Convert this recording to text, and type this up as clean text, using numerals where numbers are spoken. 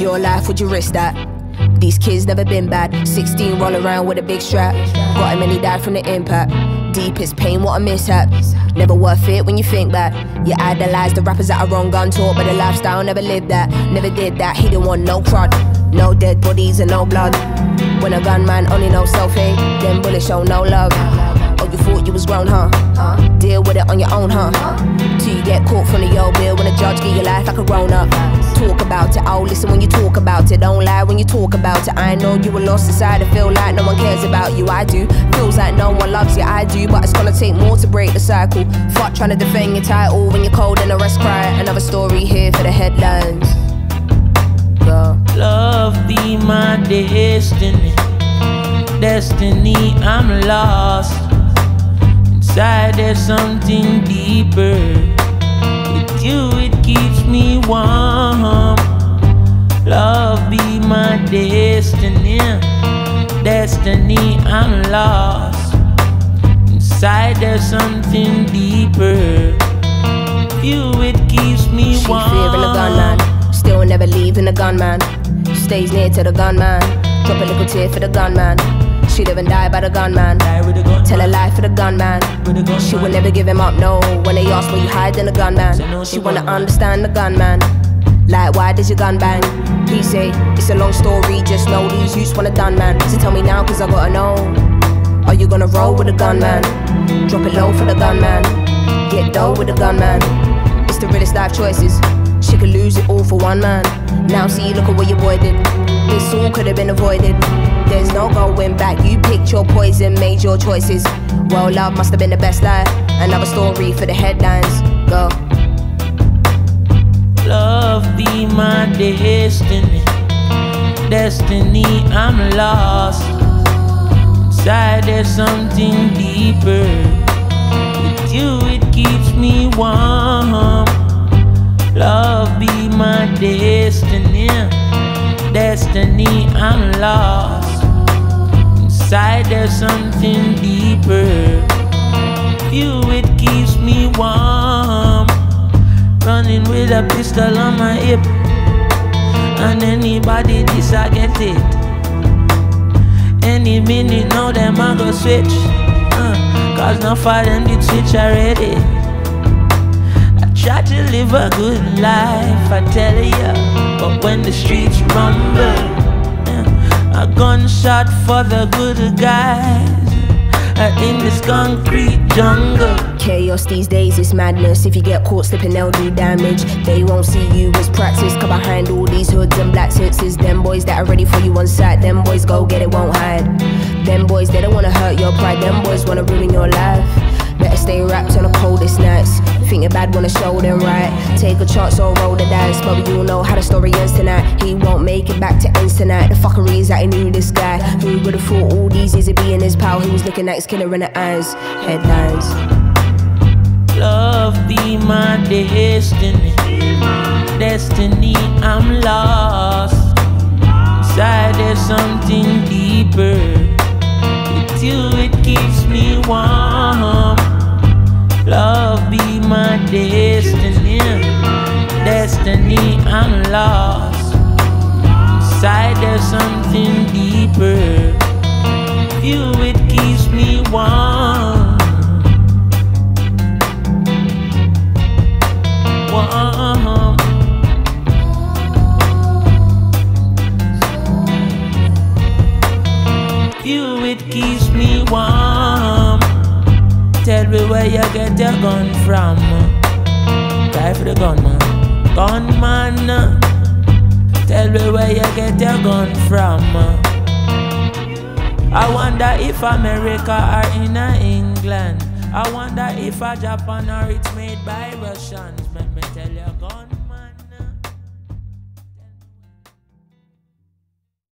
Your life, would you risk that? These kids never been bad. 16 roll around with a big strap. Got him and he died from the impact. Deepest pain, what a mishap. Never worth it when you think back. You idolize the rappers that are wrong gun talk, but the lifestyle never lived that. Never did that, he didn't want no crud. No dead bodies and no blood. When a gunman only knows self-hate, then bullets show no love. Oh, you thought you was grown, huh? Deal with it on your own, huh? Till you get caught from the old bill when a judge give your life like a grown-up. Talk about it, oh listen when you talk about it. Don't lie when you talk about it. I know you were lost inside, I feel like no one cares about you, I do. Feels like no one loves you, I do. But it's gonna take more to break the cycle. Fuck trying to defend your title when you're cold and the rest cry. Another story here for the headlines. Go. Love be my destiny. Destiny, I'm lost. Inside there's something deeper. With you it keeps me warm. Love be my destiny. Destiny, I'm lost. Inside there's something deeper. With you it keeps me warm. She fearing the gunman, still never leaving the gunman. Stays near to the gunman. Drop a little tear for the gunman. She live and die by the gunman. Tell a lie for the gunman. She will never give him up, no. When they ask where you hide, then the gunman. She wanna understand the gunman. Like, why did your gun bang? He say, it's a long story, just know these youths want a done man. So tell me now, cause I gotta know. Are you gonna roll with the gunman? Drop it low for the gunman. Get dough with the gunman. It's the realest life choices. She could lose it all for one man. Now see, look at what your boy did. This all could have been avoided. There's no going back. You picked your poison, made your choices. Well, love must have been the best lie. Another story for the headlines. Go. Love be my destiny. Destiny, I'm lost. Inside there's something deeper. With you it keeps me warm. Love be my destiny. Destiny, I'm lost. Inside there's something deeper. With you it keeps me warm. Running with a pistol on my hip. And anybody this I get it. Any minute now them I go switch. Cause no for them did switch already. Try to live a good life, I tell ya. But when the streets rumble, a gunshot for the good guys in this concrete jungle. Chaos these days is madness. If you get caught slipping, they'll do damage. They won't see you as practice. Cause behind all these hoods and black suits is them boys that are ready for you on sight. Them boys go get it, won't hide. Them boys, they don't wanna hurt your pride. Them boys wanna ruin your life. Better stay wrapped on the coldest nights. Think you're bad, wanna show them right. Take a chance or roll the dice. But we all know how the story ends tonight. He won't make it back to ends tonight. The fuckery is that he knew this guy. Who would've thought all these years he'd be in his pal? He was looking at his killer in the eyes. Headlines. Love be my destiny. Destiny, I'm lost. Inside there's something deeper. With you it keeps me warm. Love be my destiny. Destiny, I'm lost. Inside there's something deeper. With you it keeps me warm. Warm. You it keeps me warm. Tell me where you get your gun from. Try for the gunman. Gunman. Tell me where you get your gun from. I wonder if America or in England. I wonder if a Japan or it's made by Russians. Let me tell you, gun.